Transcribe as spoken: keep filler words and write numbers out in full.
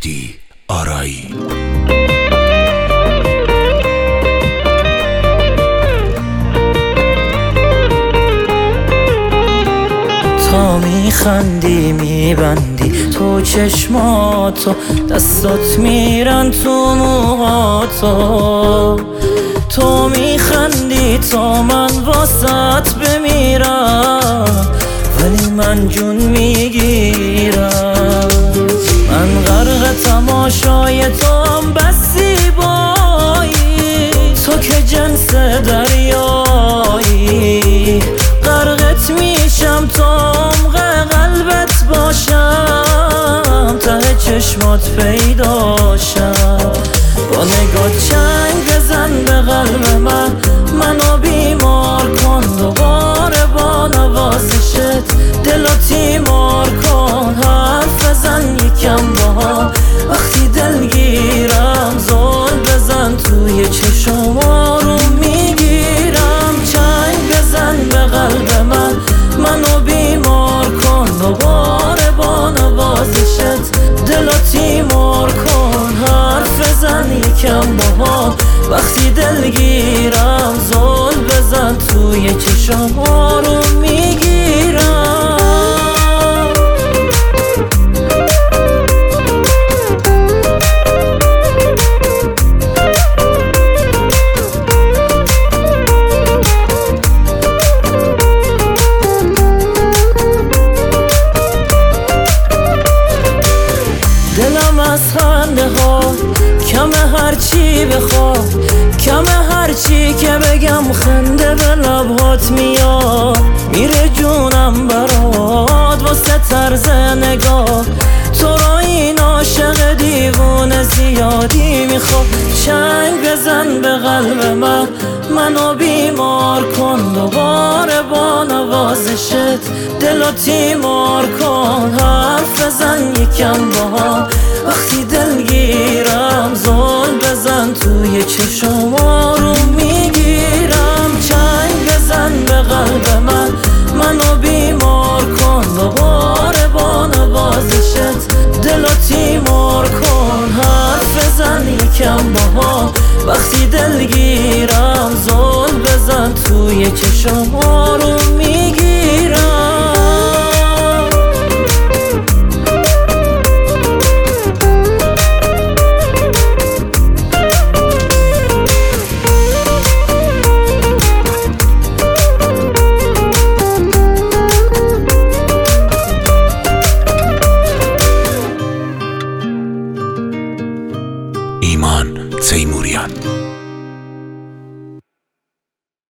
مهدی آرایی. تا میخندی میبندی تو چشماتو، دستات میرن تو موهاتو. تو میخندی تا من واسط بمیرم، ولی من جون میگیرم. من غرق تماشای تو هم بس زیبایی، تو که جنس دریایی. غرقت میشم تا عمق قلبت باشم، ته چشمات پیداشم. با نگاه چنگ بزن به قلب من، منو بیمار کن دوباره با نوازشت. دلو تیمار کن، حرف بزن یکم با هم. وقتی دلگیرم زل بزن توی چشم، آروم میگیرم. چنگ بزن به قلب من، منو بیمار کن دوباره با نوازشت. دلو تیمار کن، حرف بزن یکم با هم. وقتی دلگیرم زل بزن توی چشم، آروم میگیرم. دلم از خنده ها کمه، هرچی بخواد کمه، هرچی که بگم خنده به لبات میاد. میره جونم برات واسه طرز نگاه، تو را این عاشق دیوونه زیادی میخواد. چنگ بزن به قلب من، منو بیمار کن دوباره با نوازشت. دلو تیمار کن، حرف بزن یکم با هم. وقتی دلگیرم زل بزن توی چشم، آروم میگیرم. چنگ بزن به قلب من، منو بیمار کن دوباره با نوازشت. دلو تیمار کن، حرف بزن یکم با هم. وقتی دلگیرم زل بزن توی چشم، آروم میگیرم. ایمان تیموریان.